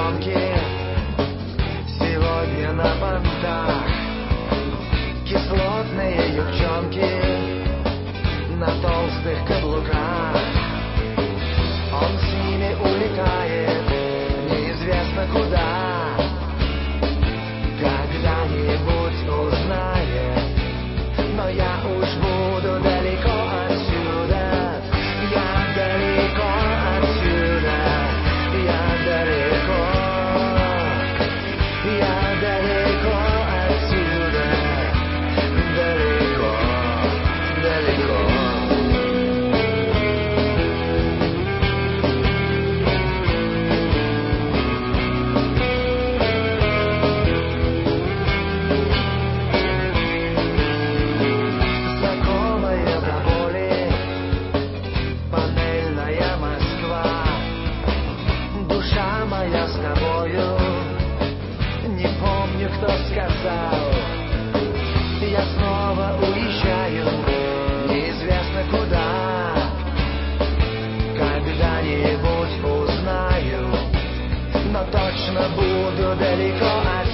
девчонки сегодня на понтах. Кислотные девчонки на толстых каблуках. Он с ними улетает неизвестно куда. Когда-нибудь узнает, но я уж буду далеко отсюда. Я далеко отсюда. Я далеко. Я далеко отсюда. Далеко, далеко. Знакомая до боли панельная Москва. Душа моя с тобою. Не помню, кто сказал. Я снова уезжаю неизвестно куда. Когда-нибудь узнаю, но точно буду далеко от